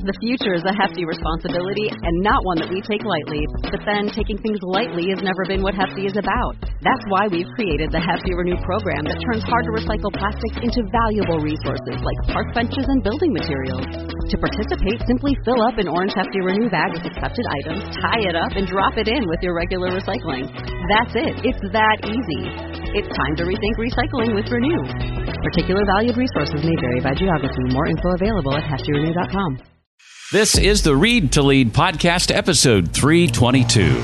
The future is a hefty responsibility and not one that we take lightly. But then taking things lightly has never been what Hefty is about. That's why we've created the Hefty Renew program that turns hard-to-recycle plastics into valuable resources like park benches and building materials. To participate, simply fill up an orange Hefty Renew bag with accepted items, tie it up, and drop it in with your regular recycling. That's it. It's that easy. It's time to rethink recycling with Renew. Particular valued resources may vary by geography. More info available at heftyrenew.com. This is the Read to Lead podcast, episode 322.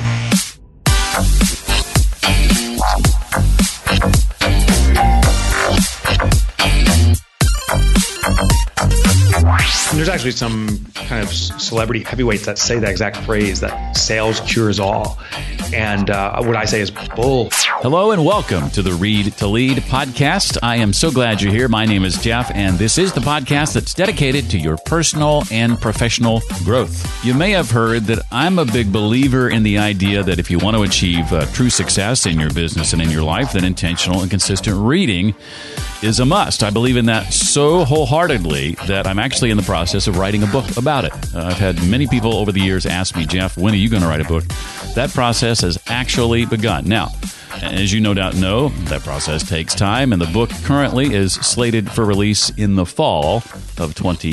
There's actually some kind of celebrity heavyweights that say that exact phrase, that sales cures all. And what I say is bull. Hello and welcome to the Read to Lead podcast. I am so glad you're here. My name is Jeff, and this is the podcast that's dedicated to your personal and professional growth. You may have heard that I'm a big believer in the idea that if you want to achieve true success in your business and in your life, then intentional and consistent reading is a must. I believe in that so wholeheartedly that I'm actually in the process of writing a book about it. I've had many people over the years ask me, Jeff, when are you going to write a book? That process has actually begun. Now, as you no doubt know, that process takes time, and the book currently is slated for release in the fall of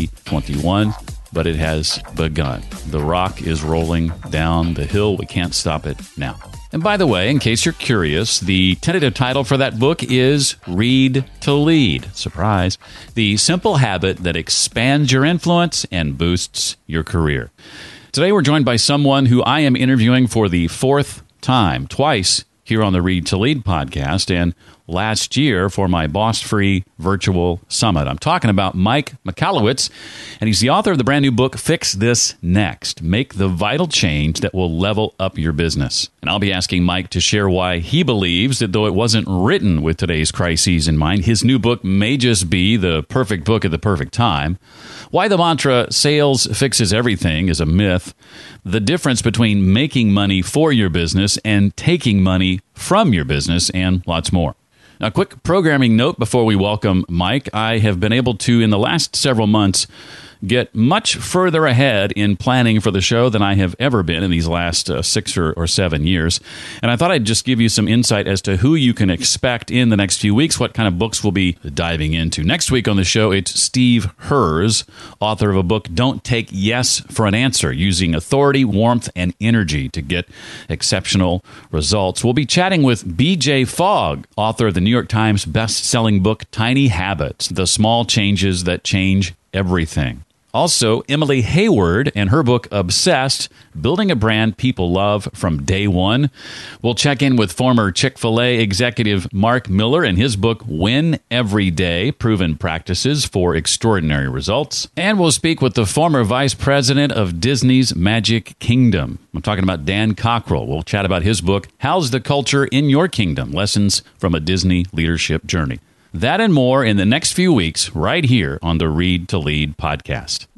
2021, but it has begun. The rock is rolling down the hill. We can't stop it now. And by the way, in case you're curious, the tentative title for that book is Read to Lead. Surprise. The simple habit that expands your influence and boosts your career. Today we're joined by someone who I am interviewing for the fourth time, twice here on the Read to Lead podcast, and last year for my Boss-Free Virtual Summit. I'm talking about Mike Michalowicz, and he's the author of the brand new book, Fix This Next, Make the Vital Change That Will Level Up Your Business. And I'll be asking Mike to share why he believes that though it wasn't written with today's crises in mind, his new book may just be the perfect book at the perfect time, why the mantra sales fixes everything is a myth, the difference between making money for your business and taking money from your business, and lots more. Now, a quick programming note before we welcome Mike. I have been able to, in the last several months, get much further ahead in planning for the show than I have ever been in these last 6 or 7 years. And I thought I'd just give you some insight as to who you can expect in the next few weeks, what kind of books we'll be diving into. Next week on the show, it's Steve Herz, author of a book, Don't Take Yes for an Answer, Using Authority, Warmth, and Energy to Get Exceptional Results. We'll be chatting with B.J. Fogg, author of the New York Times best-selling book, Tiny Habits, The Small Changes That Change Everything. Also, Emily Hayward and her book, Obsessed, Building a Brand People Love from Day One. We'll check in with former Chick-fil-A executive Mark Miller and his book, Win Every Day, Proven Practices for Extraordinary Results. And we'll speak with the former vice president of Disney's Magic Kingdom. I'm talking about Dan Cockrell. We'll chat about his book, How's the Culture in Your Kingdom? Lessons from a Disney Leadership Journey. That and more in the next few weeks, right here on the Read to Lead podcast.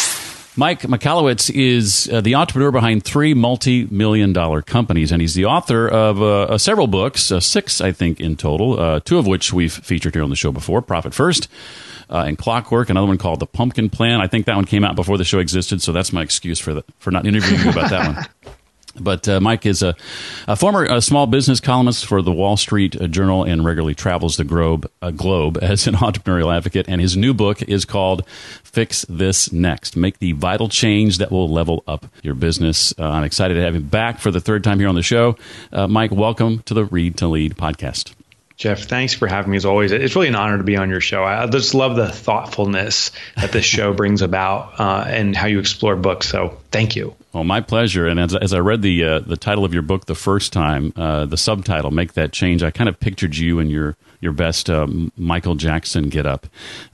Mike Michalowicz is the entrepreneur behind 3 multi-million-dollar companies, and he's the author of several books, 6, I think, in total, 2 of which we've featured here on the show before, Profit First and Clockwork, another one called The Pumpkin Plan. I think that one came out before the show existed, so that's my excuse for not interviewing you about that one. But Mike is a former small business columnist for the Wall Street Journal and regularly travels the globe as an entrepreneurial advocate. And his new book is called Fix This Next, Make the Vital Change That Will Level Up Your Business. I'm excited to have him back for the third time here on the show. Mike, welcome to the Read to Lead podcast. Jeff, thanks for having me as always. It's really an honor to be on your show. I just love the thoughtfulness that this show brings about and how you explore books. So thank you. Well, my pleasure. And as I read the title of your book the first time, the subtitle, Make That Change, I kind of pictured you and your best Michael Jackson get up.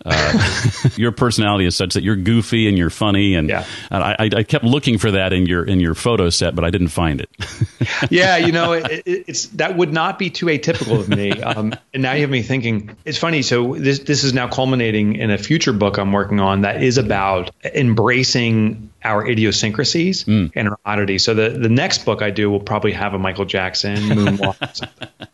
Your personality is such that you're goofy and you're funny, and I kept looking for that in your photo set, but I didn't find it. Yeah, it's that would not be too atypical of me. And now you have me thinking. It's funny. So this is now culminating in a future book I'm working on that is about embracing our idiosyncrasies and our oddities. So the next book I do will probably have a Michael Jackson moonwalk.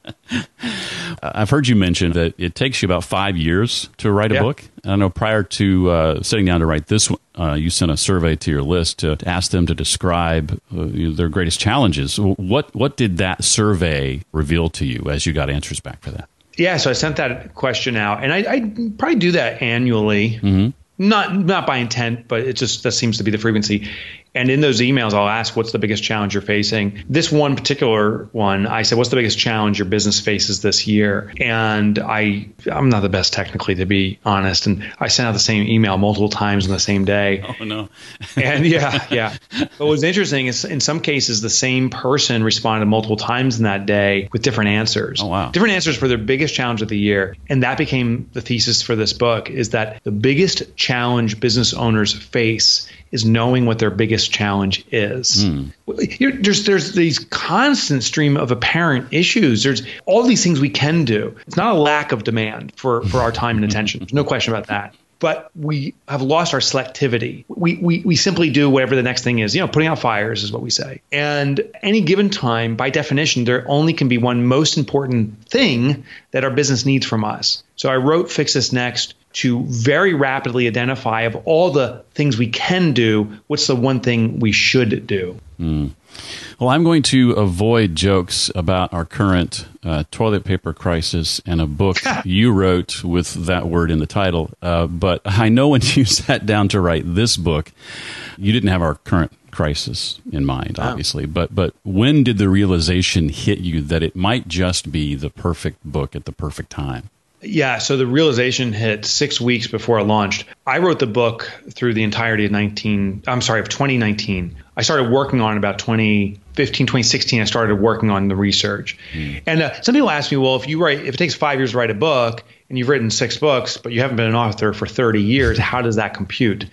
I've heard you mention that it takes you about 5 years to write a book. I know prior to sitting down to write this one, you sent a survey to your list to ask them to describe their greatest challenges. What did that survey reveal to you as you got answers back for that? Yeah, so I sent that question out, and I probably do that annually. Mm-hmm. Not by intent, but it just that seems to be the frequency. And in those emails, I'll ask, what's the biggest challenge you're facing? This one particular one, I said, what's the biggest challenge your business faces this year? And I'm not the best technically, to be honest. And I sent out the same email multiple times in the same day. Oh, no. And yeah. But what was interesting is in some cases, the same person responded multiple times in that day with different answers. Oh, wow. Different answers for their biggest challenge of the year. And that became the thesis for this book, is that the biggest challenge business owners face is knowing what their biggest challenge is. There's these constant stream of apparent issues. There's all these things we can do. It's not a lack of demand for our time and attention. There's no question about that. But we have lost our selectivity. We simply do whatever the next thing is. Putting out fires is what we say. And any given time, by definition, there only can be one most important thing that our business needs from us. So I wrote Fix This Next to very rapidly identify, of all the things we can do, what's the one thing we should do. Well, I'm going to avoid jokes about our current toilet paper crisis and a book you wrote with that word in the title. But I know when you sat down to write this book, you didn't have our current crisis in mind, obviously. But when did the realization hit you that it might just be the perfect book at the perfect time? Yeah, so the realization hit 6 weeks before it launched. I wrote the book through the entirety of 2019. I started working on it about 2015, 2016. I started working on the research. And some people ask me, well, if it takes 5 years to write a book and you've written 6 books, but you haven't been an author for 30 years, how does that compute?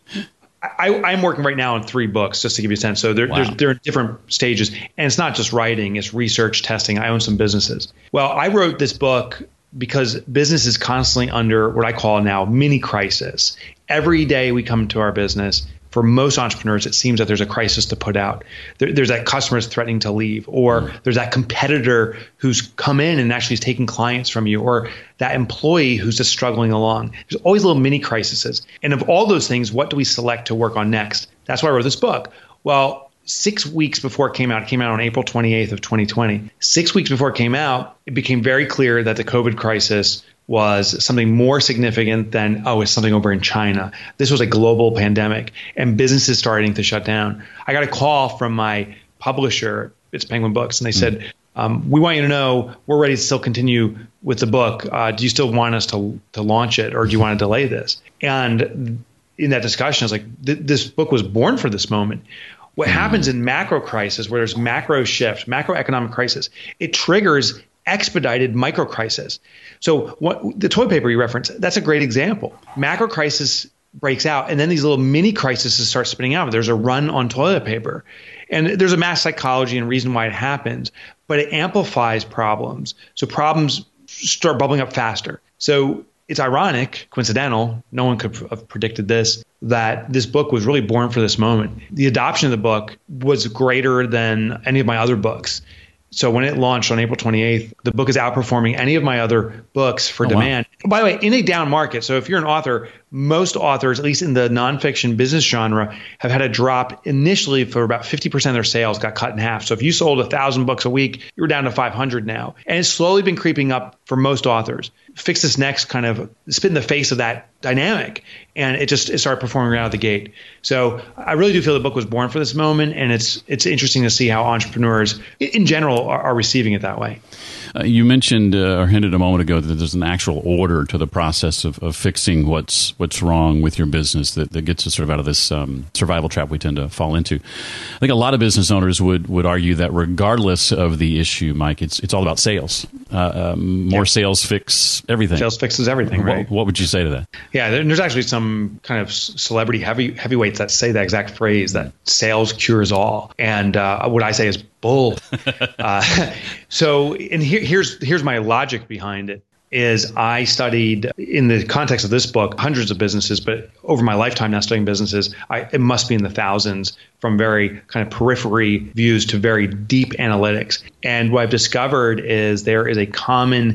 I'm working right now on 3 books, just to give you a sense. So they're in different stages. And it's not just writing, it's research, testing. I own some businesses. Well, I wrote this book because business is constantly under what I call now mini crisis. Every day we come to our business, for most entrepreneurs, it seems that there's a crisis to put out. There's that customer is threatening to leave, or there's that competitor who's come in and actually is taking clients from you, or that employee who's just struggling along. There's always little mini crises. And of all those things, what do we select to work on next? That's why I wrote this book. Well, 6 weeks before it came out on April 28th of 2020. 6 weeks before it came out, it became very clear that the COVID crisis was something more significant than, it's something over in China. This was a global pandemic, and businesses starting to shut down. I got a call from my publisher, it's Penguin Books, and they said, we want you to know we're ready to still continue with the book. Do you still want us to launch it, or do you want to delay this? And in that discussion, I was like, this book was born for this moment. What happens in macro crisis, where there's macro shift, macroeconomic crisis, it triggers expedited micro crisis. So what the toilet paper you referenced, that's a great example. Macro crisis breaks out, and then these little mini crises start spinning out. There's a run on toilet paper. And there's a mass psychology and reason why it happens, but it amplifies problems. So problems start bubbling up faster. So it's ironic, coincidental, no one could have predicted this, that this book was really born for this moment. The adoption of the book was greater than any of my other books. So when it launched on April 28th, the book is outperforming any of my other books for demand. Wow. By the way, in a down market, so if you're an author, most authors, at least in the nonfiction business genre, have had a drop initially for about 50% of their sales got cut in half. So if you sold 1,000 books a week, you're down to 500 now. And it's slowly been creeping up for most authors. Fix This Next kind of spit in the face of that dynamic, and it started performing right out of the gate. So I really do feel the book was born for this moment, and it's interesting to see how entrepreneurs in general are receiving it that way. You mentioned or hinted a moment ago that there's an actual order to the process of fixing what's wrong with your business that gets us sort of out of this survival trap we tend to fall into. I think a lot of business owners would argue that regardless of the issue, Mike, it's all about sales. More sales fix everything. Sales fixes everything, right? What would you say to that? Yeah, there's actually some kind of celebrity heavyweights that say that exact phrase, that sales cures all. And what I say is bull. So, and here's my logic behind it. is I studied, in the context of this book, hundreds of businesses, but over my lifetime now studying businesses, it must be in the thousands, from very kind of periphery views to very deep analytics. And what I've discovered is there is a common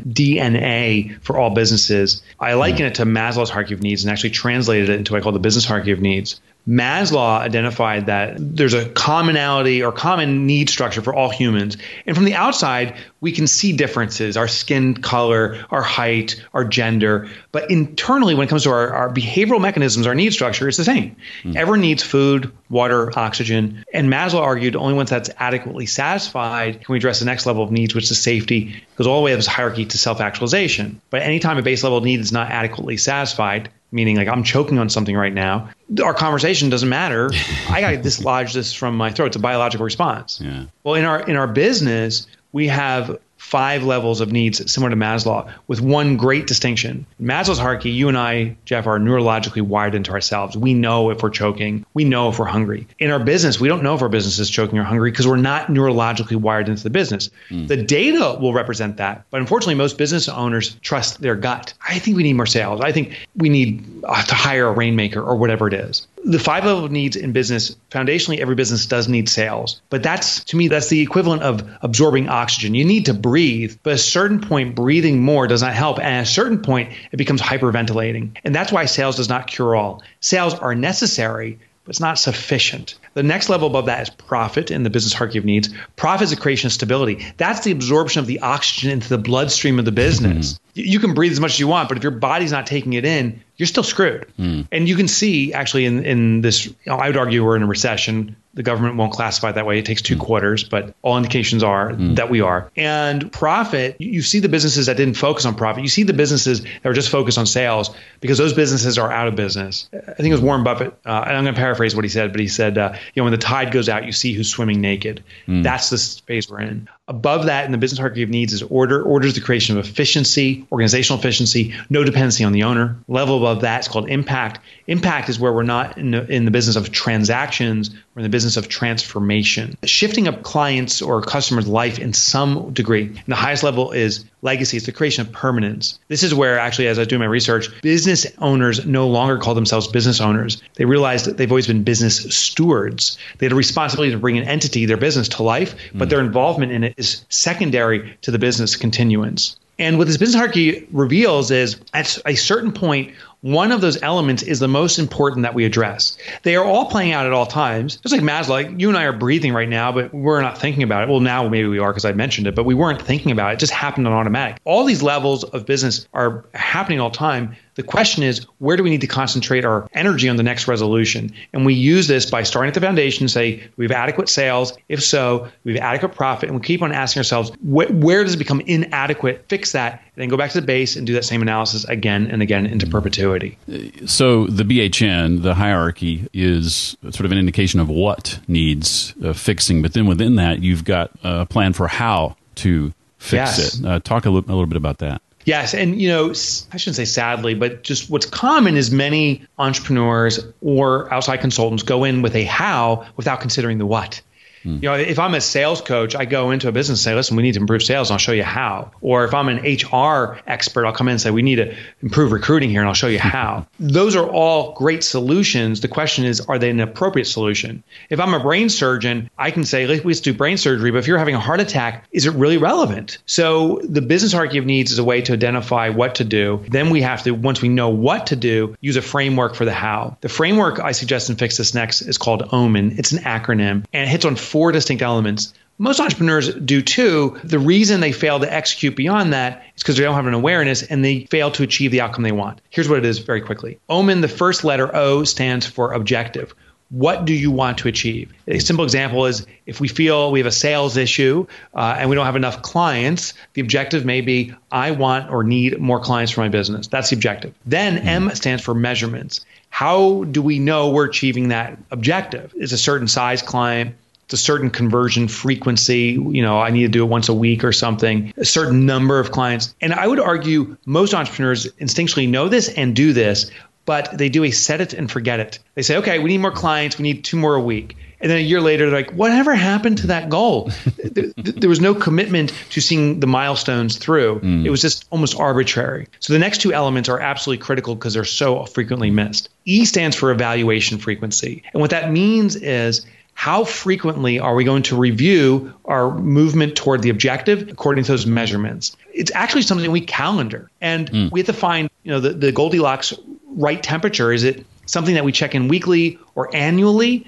DNA for all businesses. I liken it to Maslow's hierarchy of needs and actually translated it into what I call the business hierarchy of needs. Maslow identified that there's a commonality or common need structure for all humans. And from the outside, we can see differences, our skin color, our height, our gender. But internally, when it comes to our behavioral mechanisms, our need structure, it's the same. Everyone needs food, water, oxygen. And Maslow argued only once that's adequately satisfied can we address the next level of needs, which is safety. It goes all the way up this hierarchy to self-actualization. But anytime a base level need is not adequately satisfied, meaning like I'm choking on something right now, our conversation doesn't matter. I got to dislodge this from my throat. It's a biological response. Yeah. Well, in our business, we have 5 levels of needs similar to Maslow, with one great distinction. In Maslow's hierarchy, you and I, Jeff, are neurologically wired into ourselves. We know if we're choking. We know if we're hungry. In our business, we don't know if our business is choking or hungry because we're not neurologically wired into the business. The data will represent that. But unfortunately, most business owners trust their gut. I think we need more sales. I think we need to hire a rainmaker or whatever it is. The 5 level of needs in business, foundationally, every business does need sales. But to me, that's the equivalent of absorbing oxygen. You need to breathe, but at a certain point, breathing more does not help. And at a certain point, it becomes hyperventilating. And that's why sales does not cure all. Sales are necessary, but it's not sufficient. The next level above that is profit in the business hierarchy of needs. Profit is the creation of stability. That's the absorption of the oxygen into the bloodstream of the business. You can breathe as much as you want, but if your body's not taking it in, you're still screwed. And you can see actually in this, I would argue we're in a recession. The government won't classify it that way. It takes 2 quarters, but all indications are that we are. And profit, you see the businesses that didn't focus on profit. You see the businesses that were just focused on sales because those businesses are out of business. I think it was Warren Buffett, and I'm going to paraphrase what he said, but he said, when the tide goes out, you see who's swimming naked. That's the phase we're in. Above that, in the business hierarchy of needs, is order. Order is the creation of efficiency, organizational efficiency, no dependency on the owner. Level above that is called impact. Impact is where we're not in the business of transactions, we're in the business of transformation. Shifting a client's or customer's life in some degree. And the highest level is legacy. It's the creation of permanence. This is where actually, as I do my research, business owners no longer call themselves business owners. They realize that they've always been business stewards. They had a responsibility to bring an entity, their business, to life, but their involvement in it is secondary to the business continuance. And what this business hierarchy reveals is at a certain point, one of those elements is the most important that we address. They are all playing out at all times. Just like Maslow, like you and I are breathing right now, but we're not thinking about it. Well, now maybe we are because I mentioned it, but we weren't thinking about it. It just happened on automatic. All these levels of business are happening all the time. The question is, where do we need to concentrate our energy on the next resolution? And we use this by starting at the foundation, say, do we have adequate sales? If so, we have adequate profit. And we keep on asking ourselves, where does it become inadequate? Fix that, and then go back to the base and do that same analysis again and again into perpetuity. So the BHN, the hierarchy, is sort of an indication of what needs fixing. But then within that, you've got a plan for how to fix it. Talk a little bit about that. Yes. And, I shouldn't say sadly, but just what's common is many entrepreneurs or outside consultants go in with a how without considering the what. If I'm a sales coach, I go into a business and say, listen, we need to improve sales, and I'll show you how. Or if I'm an HR expert, I'll come in and say, we need to improve recruiting here, and I'll show you how. Those are all great solutions. The question is, are they an appropriate solution? If I'm a brain surgeon, I can say, let's do brain surgery, but if you're having a heart attack, is it really relevant? So the business hierarchy of needs is a way to identify what to do. Then we have to, once we know what to do, use a framework for the how. The framework I suggest in Fix This Next is called OMIN. It's an acronym, and it hits on 4 distinct elements. Most entrepreneurs do too. The reason they fail to execute beyond that is because they don't have an awareness and they fail to achieve the outcome they want. Here's what it is very quickly. OMIN, the first letter O, stands for objective. What do you want to achieve? A simple example is if we feel we have a sales issue and we don't have enough clients, the objective may be I want or need more clients for my business. That's the objective. Then M stands for measurements. How do we know we're achieving that objective? Is a certain size client, a certain conversion frequency, I need to do it once a week or something, a certain number of clients. And I would argue most entrepreneurs instinctually know this and do this, but they do a set it and forget it. They say, okay, we need more clients. We need 2 more a week. And then a year later, they're like, whatever happened to that goal? There was no commitment to seeing the milestones through. It was just almost arbitrary. So the next two elements are absolutely critical because they're so frequently missed. E stands for evaluation frequency. And what that means is, how frequently are we going to review our movement toward the objective according to those measurements? It's actually something we calendar. And we have to find, the Goldilocks right temperature. Is it something that we check in weekly or annually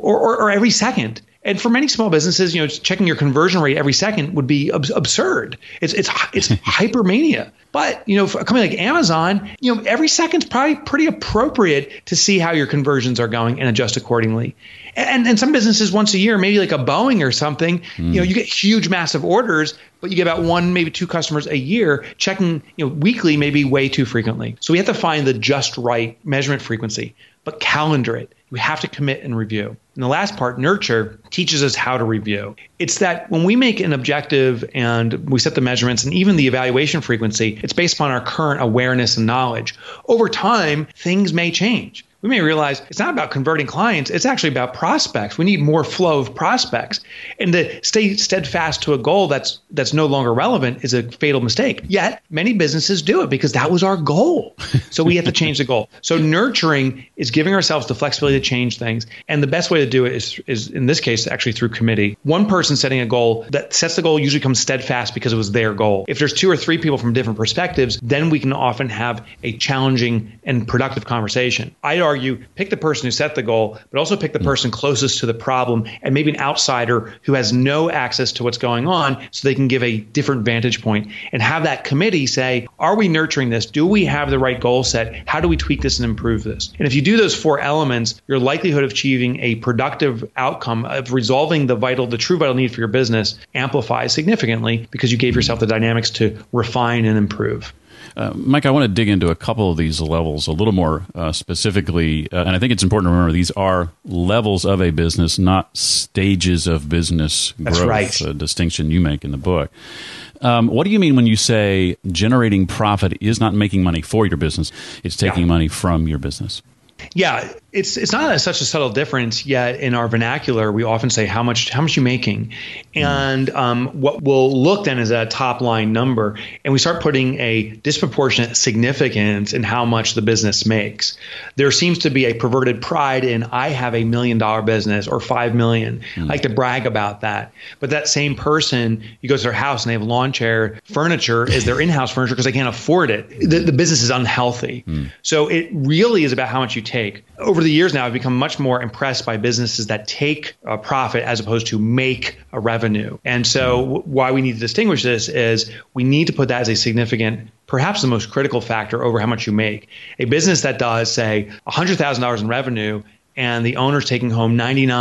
or every second? And for many small businesses, checking your conversion rate every second would be absurd. It's hypermania. But, for a company like Amazon, every second's probably pretty appropriate to see how your conversions are going and adjust accordingly. And some businesses once a year, maybe like a Boeing or something, you get huge, massive orders, but you get about one, maybe two customers a year. Checking, weekly, maybe way too frequently. So we have to find the just right measurement frequency, but calendar it. We have to commit and review. And the last part, nurture, teaches us how to review. It's that when we make an objective and we set the measurements and even the evaluation frequency, it's based upon our current awareness and knowledge. Over time, things may change. We may realize it's not about converting clients. It's actually about prospects. We need more flow of prospects. And to stay steadfast to a goal that's no longer relevant is a fatal mistake. Yet many businesses do it because that was our goal. So we have to change the goal. So nurturing is giving ourselves the flexibility to change things. And the best way to do it is in this case, actually through committee. One person setting a goal that sets the goal usually comes steadfast because it was their goal. If there's two or three people from different perspectives, then we can often have a challenging and productive conversation. I'd argue, pick the person who set the goal, but also pick the person closest to the problem and maybe an outsider who has no access to what's going on so they can give a different vantage point and have that committee say, are we nurturing this? Do we have the right goal set? How do we tweak this and improve this? And if you do those four elements, your likelihood of achieving a productive outcome of resolving the true vital need for your business amplifies significantly because you gave yourself the dynamics to refine and improve. Mike, I want to dig into a couple of these levels a little more specifically, and I think it's important to remember these are levels of a business, not stages of business growth. That's right. A distinction you make in the book. What do you mean when you say generating profit is not making money for your business, it's taking money from your business? Yeah, it's not such a subtle difference, yet in our vernacular, we often say how much you making. And what we'll look then is a top line number, and we start putting a disproportionate significance in how much the business makes. There seems to be a perverted pride in I have $1 million business or 5 million. I like to brag about that. But that same person, you go to their house and they have lawn chair furniture is their in-house furniture because they can't afford it. The business is unhealthy. So it really is about how much you take. Over the years now, I've become much more impressed by businesses that take a profit as opposed to make a revenue. And so why we need to distinguish this is we need to put that as a significant, perhaps the most critical factor over how much you make. A business that does, say, $100,000 in revenue and the owner's taking home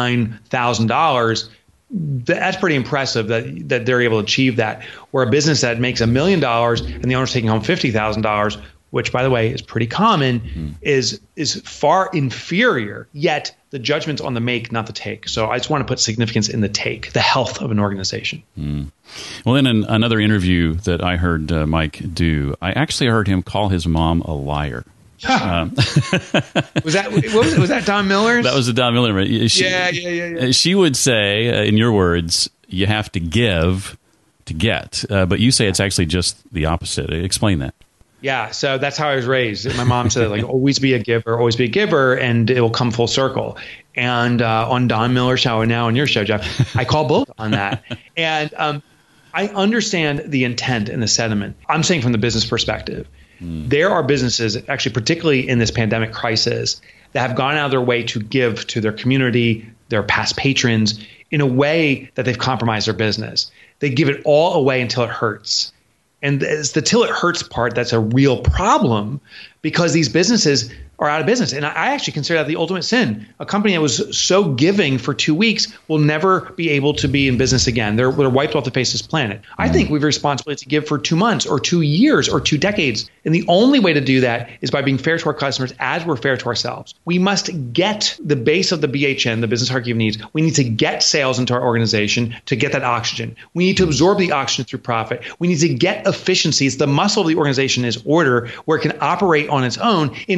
$99,000, that's pretty impressive that they're able to achieve that. Where a business that makes $1 million and the owner's taking home $50,000, which, by the way, is pretty common, is far inferior, yet the judgment's on the make, not the take. So I just want to put significance in the take, the health of an organization. Well, in another interview that I heard Mike do, I actually heard him call his mom a liar. Was that Don Miller's? That was the Don Miller. Yeah. She would say, in your words, you have to give to get. But you say it's actually just the opposite. Explain that. Yeah, so that's how I was raised. My mom said, always be a giver, and it will come full circle. And on Don Miller's show and now on your show, Jeff, I call both on that. And I understand the intent and the sentiment. I'm saying from the business perspective, there are businesses, actually, particularly in this pandemic crisis, that have gone out of their way to give to their community, their past patrons, in a way that they've compromised their business. They give it all away until it hurts. And it's the till it hurts part that's a real problem because these businesses are out of business. And I actually consider that the ultimate sin. A company that was so giving for 2 weeks will never be able to be in business again. They're wiped off the face of this planet. I think we have a responsibility to give for 2 months or 2 years or 2 decades. And the only way to do that is by being fair to our customers as we're fair to ourselves. We must get the base of the BHN, the business hierarchy of needs. We need to get sales into our organization to get that oxygen. We need to absorb the oxygen through profit. We need to get efficiencies. The muscle of the organization is order, where it can operate on its own in order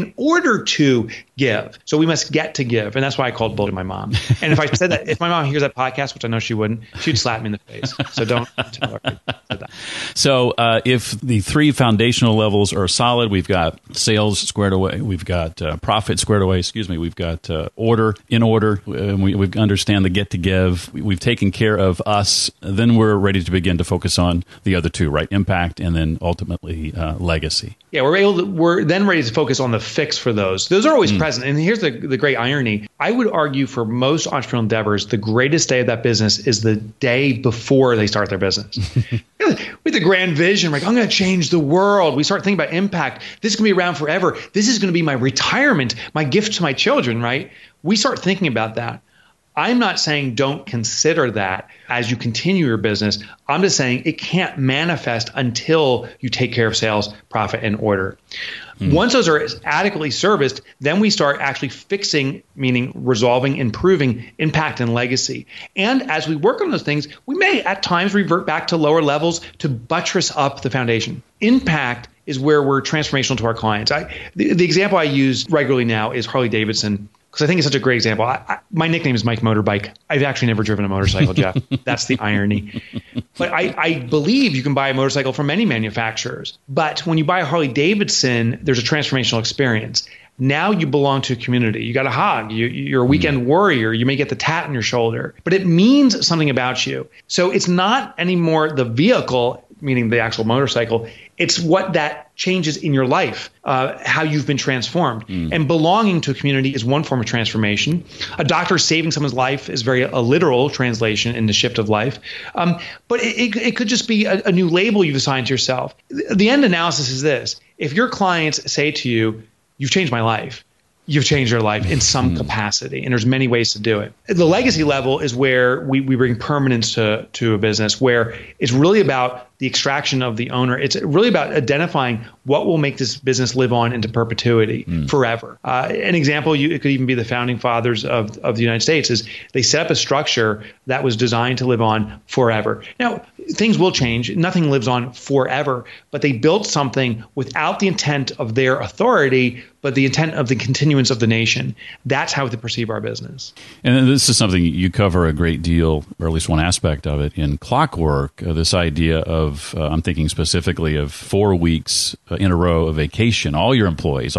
order to give. So we must get to give. And that's why I called bullshit my mom. And if I said that, if my mom hears that podcast, which I know she wouldn't, she'd slap me in the face. So don't tell her I said that. So if the 3 foundational levels are solid, we've got sales squared away, we've got profit squared away, we've got order in order, and we understand the get to give, we've taken care of us, then we're ready to begin to focus on the other 2, right? Impact and then ultimately legacy. Yeah, we're then ready to focus on the fix for those. Those are always present. And here's the great irony. I would argue for most entrepreneurial endeavors, the greatest day of that business is the day before they start their business. With the grand vision, like, I'm going to change the world. We start thinking about impact. This is going to be around forever. This is going to be my retirement, my gift to my children, right? We start thinking about that. I'm not saying don't consider that as you continue your business. I'm just saying it can't manifest until you take care of sales, profit, and order. Once those are adequately serviced, then we start actually fixing, meaning resolving, improving impact and legacy. And as we work on those things, we may at times revert back to lower levels to buttress up the foundation. Impact is where we're transformational to our clients. The example I use regularly now is Harley Davidson, because I think it's such a great example. My nickname is Mike Motorbike. I've actually never driven a motorcycle, Jeff. That's the irony. But I believe you can buy a motorcycle from many manufacturers. But when you buy a Harley Davidson, there's a transformational experience. Now you belong to a community. You got a hug. You're a weekend warrior. You may get the tat on your shoulder. But it means something about you. So it's not anymore the vehicle, meaning the actual motorcycle. It's what that changes in your life, how you've been transformed. And belonging to a community is one form of transformation. A doctor saving someone's life is a literal translation in the shift of life. But it could just be a new label you've assigned to yourself. The end analysis is this. If your clients say to you, you've changed my life, you've changed your life in some capacity. And there's many ways to do it. The legacy level is where we bring permanence to a business, where it's really about the extraction of the owner. It's really about identifying what will make this business live on into perpetuity forever. An example, it could even be the founding fathers of the United States, is they set up a structure that was designed to live on forever. Now, things will change. Nothing lives on forever, but they built something without the intent of their authority, but the intent of the continuance of the nation. That's how they perceive our business. And this is something you cover a great deal, or at least one aspect of it, in Clockwork, this idea of, I'm thinking specifically of 4 weeks in a row of vacation. All your employees,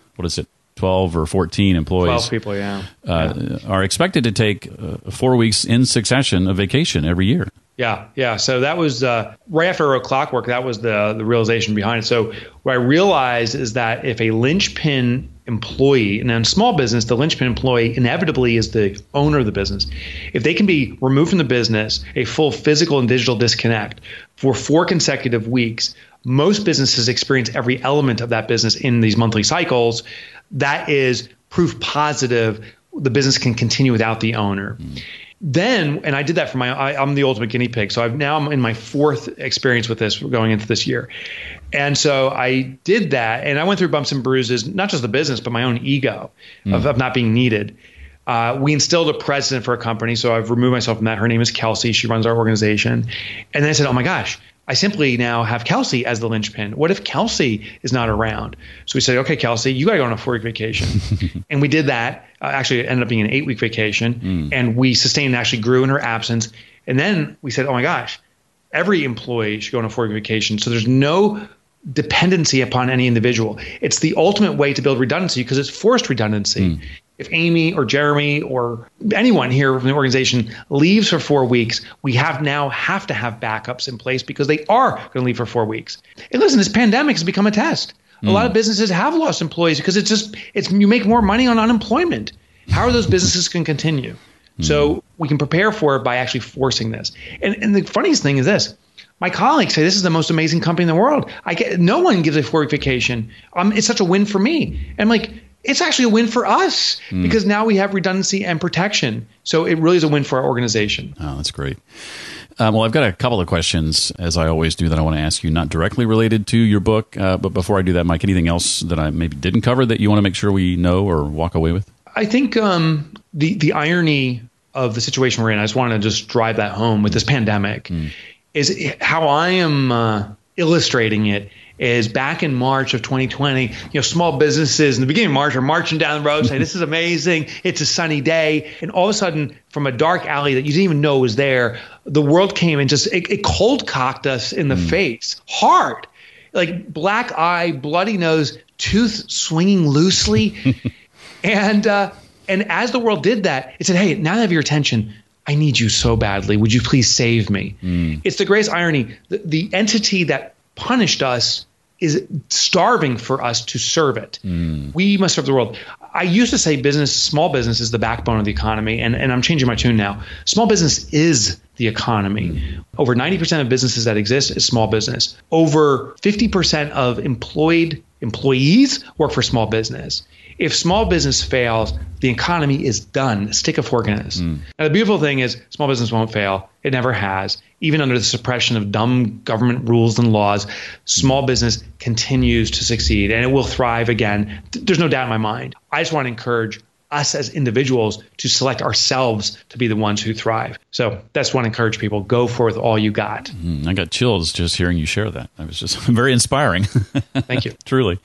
12 or 14 employees. 12 people, yeah. Are expected to take 4 weeks in succession of vacation every year. Yeah. So that was right after I wrote Clockwork. That was the realization behind it. So what I realized is that if a linchpin employee, and in small business, the linchpin employee inevitably is the owner of the business. If they can be removed from the business, a full physical and digital disconnect for 4 consecutive weeks, most businesses experience every element of that business in these monthly cycles. That is proof positive the business can continue without the owner. Then, and I did that for I'm the ultimate guinea pig. So I'm in my 4th experience with this going into this year. And so I did that, and I went through bumps and bruises, not just the business, but my own ego of not being needed. We instilled a president for a company, so I've removed myself from that. Her name is Kelsey. She runs our organization. And then I said, oh my gosh, I simply now have Kelsey as the linchpin. What if Kelsey is not around? So we said, okay, Kelsey, you got to go on a 4-week vacation. And we did that. Actually, it ended up being an 8-week vacation. And we sustained and actually grew in her absence. And then we said, oh my gosh, every employee should go on a 4-week vacation. So there's no dependency upon any individual. It's the ultimate way to build redundancy because it's forced redundancy. If Amy or Jeremy or anyone here from the organization leaves for 4 weeks, we have to have backups in place because they are going to leave for 4 weeks. And listen, this pandemic has become a test. A lot of businesses have lost employees because it's you make more money on unemployment. How are those businesses can continue? So we can prepare for it by actually forcing this. And the funniest thing is this. My colleagues say this is the most amazing company in the world. No one gives a 4-week vacation. It's such a win for me. And I'm like, it's actually a win for us because now we have redundancy and protection. So it really is a win for our organization. Oh, that's great. Well, I've got a couple of questions, as I always do, that I want to ask you, not directly related to your book. But before I do that, Mike, anything else that I maybe didn't cover that you want to make sure we know or walk away with? I think the irony of the situation we're in, I just want to just drive that home with this pandemic, is how I am illustrating it is back in March of 2020, small businesses in the beginning of March are marching down the road saying, this is amazing. It's a sunny day. And all of a sudden, from a dark alley that you didn't even know was there, the world came and just, it cold cocked us in the face hard. Like black eye, bloody nose, tooth swinging loosely. And as the world did that, it said, hey, now that I have your attention, I need you so badly. Would you please save me? It's the greatest irony. The entity that punished us is starving for us to serve it. We must serve the world. I used to say small business is the backbone of the economy, and I'm changing my tune now. Small business is the economy. Over 90% of businesses that exist is small business. Over 50% of employees work for small business. If small business fails, the economy is done. Stick a fork in this. Now, the beautiful thing is small business won't fail. It never has. Even under the suppression of dumb government rules and laws, small business continues to succeed and it will thrive again. There's no doubt in my mind. I just want to encourage us as individuals to select ourselves to be the ones who thrive. So that's what I encourage people. Go forth all you got. I got chills just hearing you share that. It was just very inspiring. Thank you. Truly.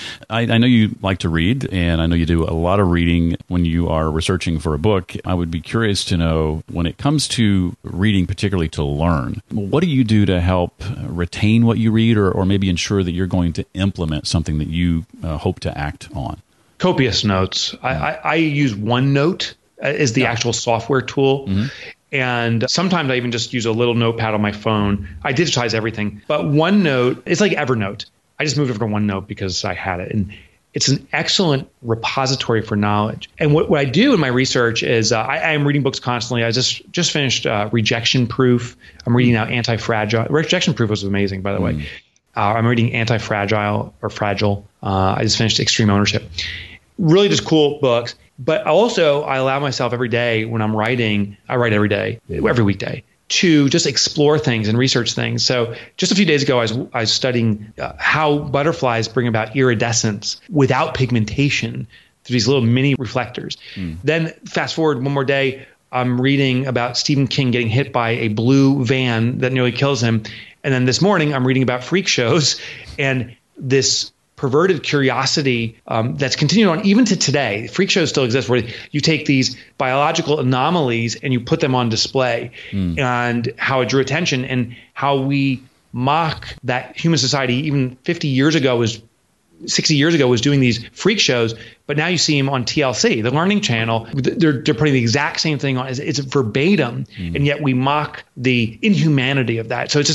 I know you like to read, and I know you do a lot of reading when you are researching for a book. I would be curious to know, when it comes to reading, particularly to learn, what do you do to help retain what you read, or maybe ensure that you're going to implement something that you hope to act on? Copious notes. I use OneNote as the actual software tool. And sometimes I even just use a little notepad on my phone. I digitize everything. But OneNote, it's like Evernote. I just moved over to OneNote because I had it. And it's an excellent repository for knowledge. And what I do in my research is I am reading books constantly. I just finished Rejection Proof. I'm reading now Anti-Fragile. Rejection Proof was amazing, by the way. I'm reading Anti-Fragile or Fragile. I just finished Extreme Ownership. Really just cool books. But also I allow myself every day when I'm writing, I write every day, every weekday, to just explore things and research things. So just a few days ago, I was studying how butterflies bring about iridescence without pigmentation through these little mini reflectors. Then fast forward one more day, I'm reading about Stephen King getting hit by a blue van that nearly kills him. And then this morning, I'm reading about freak shows and this perverted curiosity that's continued on even to today. Freak shows still exist where you take these biological anomalies and you put them on display, and how it drew attention and how we mock that human society even 60 years ago was doing these freak shows, but now you see them on TLC, the Learning Channel. They're putting the exact same thing on. It's verbatim, and yet we mock the inhumanity of that. So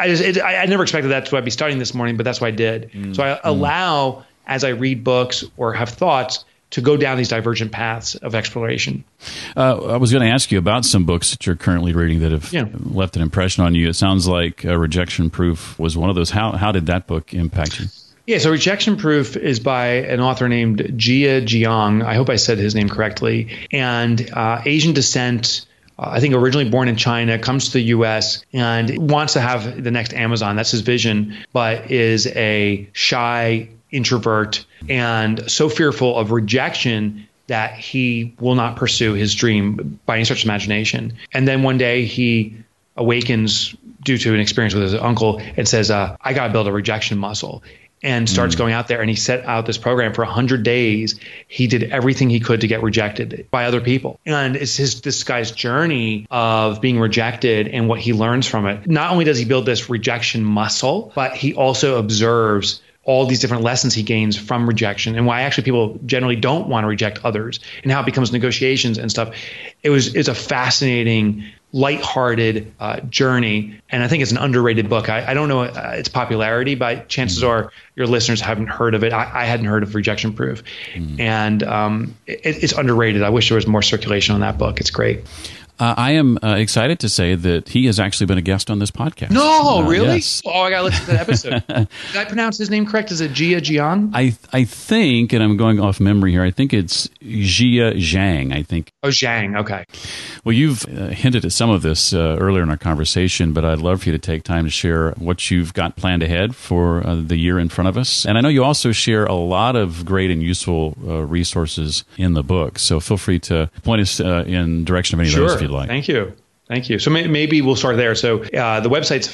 I never expected that's what I'd be studying this morning, but that's what I did. So I allow, as I read books or have thoughts, to go down these divergent paths of exploration. I was going to ask you about some books that you're currently reading that have left an impression on you. It sounds like Rejection Proof was one of those. How did that book impact you? Yeah, so Rejection Proof is by an author named Jia Jiang. I hope I said his name correctly. And Asian descent, I think originally born in China, comes to the U.S. and wants to have the next Amazon. That's his vision, but is a shy introvert and so fearful of rejection that he will not pursue his dream by any stretch of imagination. And then one day he awakens due to an experience with his uncle and says, I got to build a rejection muscle. And starts going out there, and he set out this program for 100 days. He did everything he could to get rejected by other people. And it's this guy's journey of being rejected and what he learns from it. Not only does he build this rejection muscle, but he also observes all these different lessons he gains from rejection and why actually people generally don't want to reject others and how it becomes negotiations and stuff. It's a fascinating, lighthearted journey. And I think it's an underrated book. I don't know its popularity, but chances are your listeners haven't heard of it. I hadn't heard of Rejection Proof. And it's underrated. I wish there was more circulation on that book. It's great. I am excited to say that he has actually been a guest on this podcast. No, really? Yes. Oh, I got to listen to that episode. Did I pronounce his name correct? Is it Jia Jiang? I think, and I'm going off memory here, I think it's Jia Zhang, I think. Oh, Zhang. Okay. Well, you've hinted at some of this earlier in our conversation, but I'd love for you to take time to share what you've got planned ahead for the year in front of us. And I know you also share a lot of great and useful resources in the book, so feel free to point us in direction of any of those if you'd like. Thank you. Thank you. So maybe we'll start there. So the website's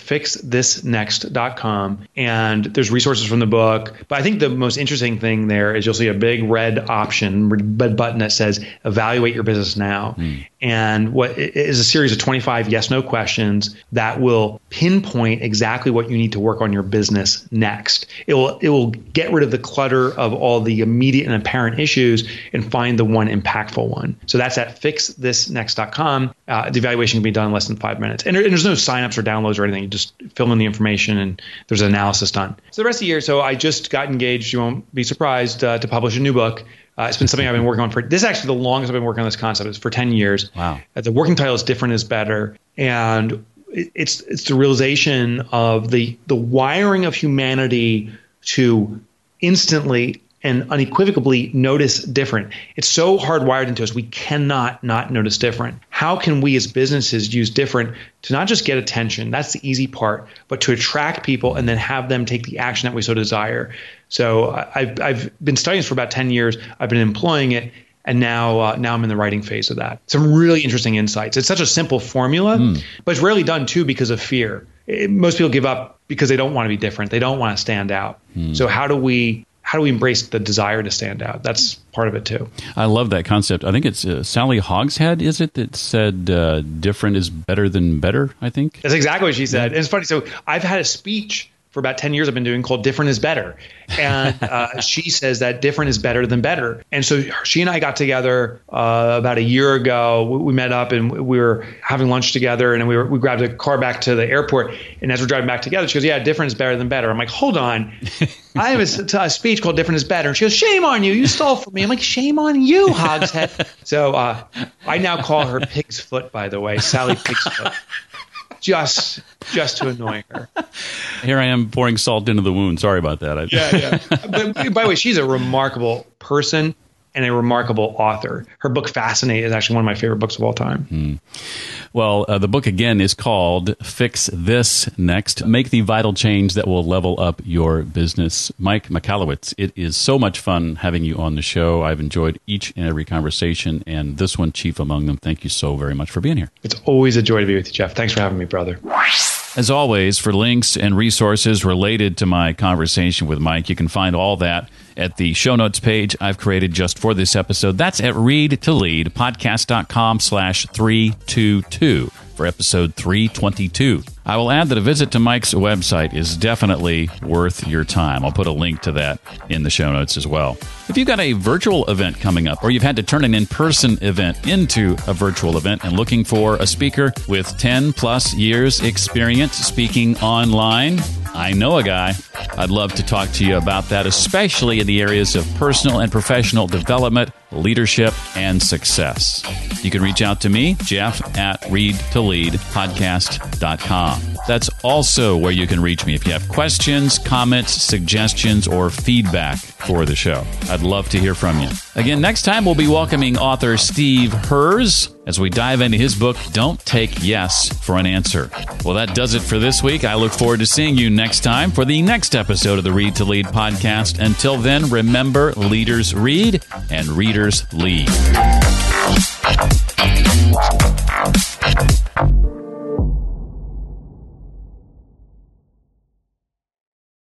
fixthisnext.com, and there's resources from the book. But I think the most interesting thing there is you'll see a big red button that says evaluate your business now. And what is a series of 25 yes/no questions that will pinpoint exactly what you need to work on your business next. It will get rid of the clutter of all the immediate and apparent issues and find the one impactful one. So that's at fixthisnext.com. The evaluation can be done in less than 5 minutes. And there's no signups or downloads or anything. You just fill in the information and there's an analysis done. So the rest of the year, so I just got engaged, you won't be surprised, to publish a new book. It's been something I've been working on this is actually the longest I've been working on this concept. It's for 10 years. Wow. The working title is Different is Better. And it's the realization of the wiring of humanity to instantly and unequivocally notice different. It's so hardwired into us, we cannot not notice different. How can we as businesses use different to not just get attention, that's the easy part, but to attract people and then have them take the action that we so desire? So I've been studying this for about 10 years. I've been employing it. And now I'm in the writing phase of that. Some really interesting insights. It's such a simple formula, but it's rarely done too because of fear. Most people give up because they don't want to be different. They don't want to stand out. So how do we embrace the desire to stand out? That's part of it too. I love that concept. I think it's Sally Hogshead, is it, that said different is better than better, I think? That's exactly what she said. And it's funny. So I've had a speech for about 10 years I've been doing called Different is Better. And she says that different is better than better. And so she and I got together about a year ago. We met up and we were having lunch together, and we grabbed a car back to the airport. And as we're driving back together, she goes, yeah, different is better than better. I'm like, hold on. I have a speech called Different is Better. And she goes, shame on you. You stole from me. I'm like, shame on you, Hogshead. So I now call her Pig's Foot, by the way, Sally Pig's Foot. Just to annoy her. Here I am pouring salt into the wound. Sorry about that. Yeah. But by the way, she's a remarkable person and a remarkable author. Her book, Fascinate, is actually one of my favorite books of all time. Well, the book, again, is called Fix This Next. Make the vital change that will level up your business. Mike Michalowicz, it is so much fun having you on the show. I've enjoyed each and every conversation, and this one chief among them. Thank you so very much for being here. It's always a joy to be with you, Jeff. Thanks for having me, brother. As always, for links and resources related to my conversation with Mike, you can find all that at the show notes page I've created just for this episode. That's at readtoleadpodcast.com/322 for episode 322. I will add that a visit to Mike's website is definitely worth your time. I'll put a link to that in the show notes as well. If you've got a virtual event coming up, or you've had to turn an in-person event into a virtual event and looking for a speaker with 10 plus years experience speaking online, I know a guy. I'd love to talk to you about that, especially in the areas of personal and professional development, leadership, and success. You can reach out to me, Jeff, at readtoleadpodcast.com. That's also where you can reach me if you have questions, comments, suggestions, or feedback for the show. I'd love to hear from you. Again, next time we'll be welcoming author Steve Herz as we dive into his book, Don't Take Yes for an Answer. Well, that does it for this week. I look forward to seeing you next time for the next episode of the Read to Lead podcast. Until then, remember, leaders read and readers lead.